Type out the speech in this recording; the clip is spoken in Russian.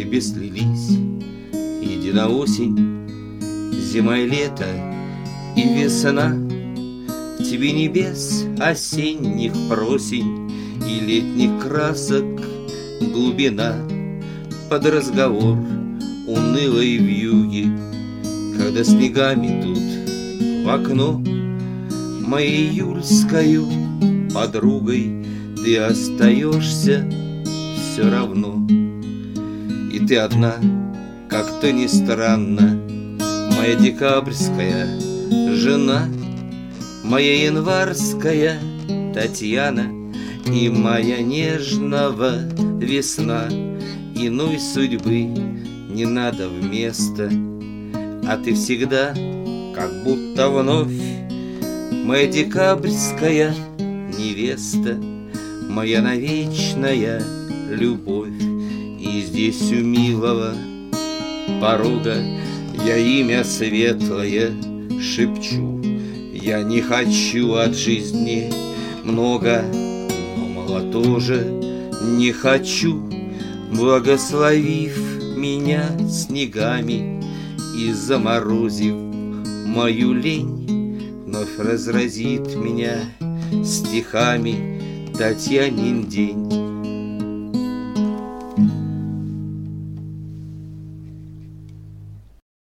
тебе слились единоосень, зима и лето и весна. В тебе небес осенних просень и летних красок глубина. Под разговор унылой вьюги, когда снегами тут в окно, моей июльскою подругой ты остаешься все равно. И ты одна, как-то не странно, моя декабрьская жена, моя январская Татьяна и моя нежного весна. Иной судьбы не надо вместо, а ты всегда как будто вновь моя декабрьская невеста, моя навечная любовь. И здесь у милого порога я имя светлое шепчу. Я не хочу от жизни много, но мало тоже не хочу. Благословив меня снегами и заморозив мою лень, вновь разразит меня стихами Татьянин день.